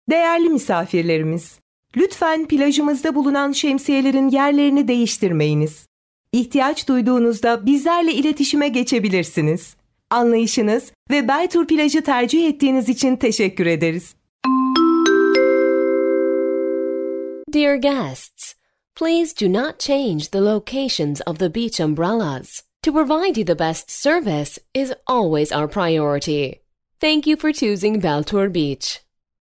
Değerli misafirlerimiz, lütfen plajımızda bulunan şemsiyelerin yerlerini değiştirmeyiniz. İhtiyaç duyduğunuzda bizlerle iletişime geçebilirsiniz. Anlayışınız ve Beltur plajı tercih ettiğiniz için teşekkür ederiz. Dear guests, please do not change the locations of the beach umbrellas. To provide you the best service is always our priority. Thank you for choosing Beltur Beach.